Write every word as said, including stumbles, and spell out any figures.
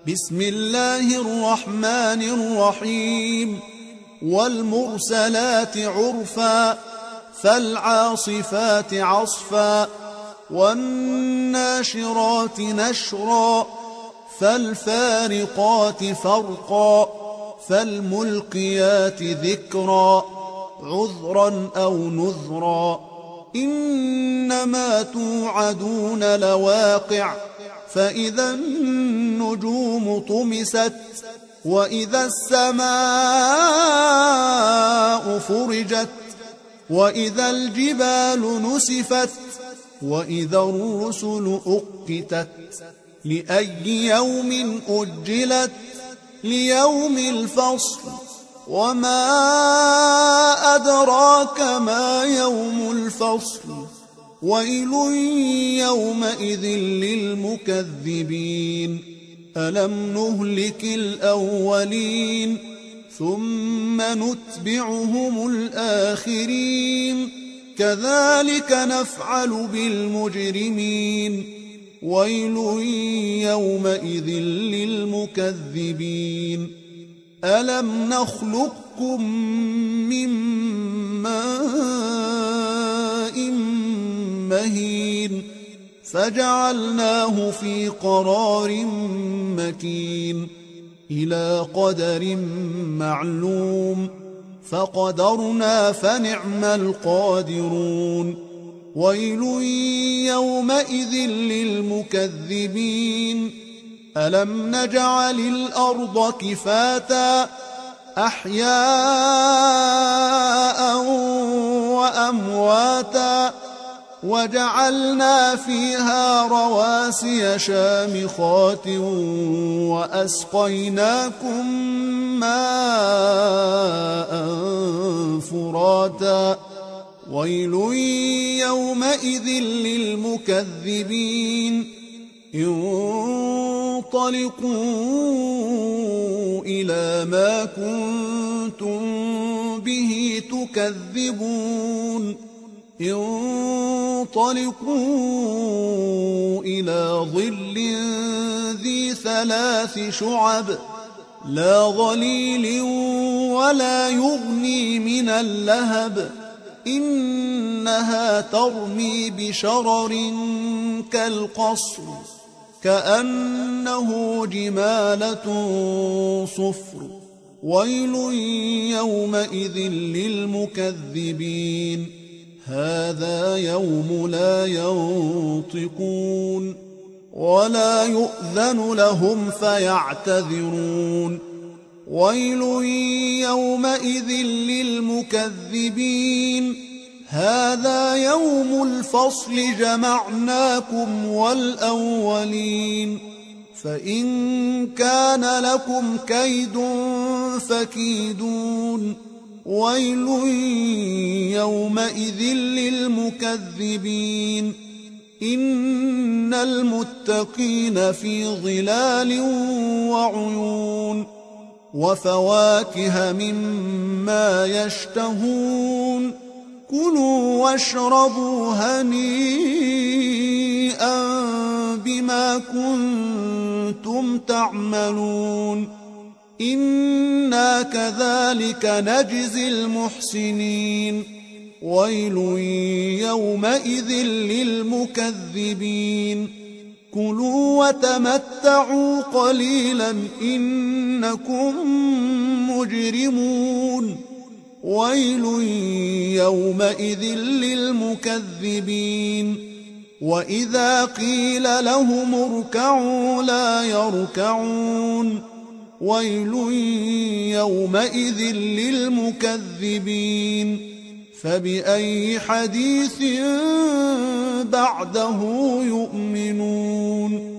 بسم الله الرحمن الرحيم والمرسلات عرفا فالعاصفات عصفا والناشرات نشرا فالفارقات فرقا فالملقيات ذكرا عذرا أو نذرا إنما توعدون لواقع فإذا النجوم طمست وإذا السماء فرجت وإذا الجبال نسفت وإذا الرسل أقتت لأي يوم أجلت ليوم الفصل وما أدراك ما يوم الفصل ويل يومئذ للمكذبين ألم نهلك الأولين ثم نتبعهم الآخرين كذلك نفعل بالمجرمين ويل يومئذ للمكذبين ألم نخلقكم من ماء مهين فجعلناه في قرار مكين إلى قدر معلوم فقدرنا فنعم القادرون ويل يومئذ للمكذبين ألم نجعل الأرض كفاتا أحياء وأمواتا وجعلنا فيها رواسي شامخات وأسقيناكم ماء فراتا ويل يومئذ للمكذبين انطلقوا إلى ما كنتم به تكذبون انطلقوا إلى ظل ذي ثلاث شعب لا ظليل ولا يغني من اللهب إنها ترمي بشرر كالقصر كأنه جمالة صفر ويل يومئذ للمكذبين هذا يوم لا ينطقون ولا يؤذن لهم فيعتذرون ويل يومئذ للمكذبين هذا يوم الفصل جمعناكم والأولين فإن كان لكم كيد فكيدون ويل يومئذ للمكذبين إن المتقين في ظلال وعيون وفواكه مما يشتهون كلوا واشربوا هنيئا بما كنتم تعملون إنا كذلك نجزي المحسنين ويل يومئذ للمكذبين كلوا وتمتعوا قليلا إنكم مجرمون ويل يومئذ للمكذبين وإذا قيل لهم اركعوا لا يركعون ويل يومئذ للمكذبين فبأي حديث بعده يؤمنون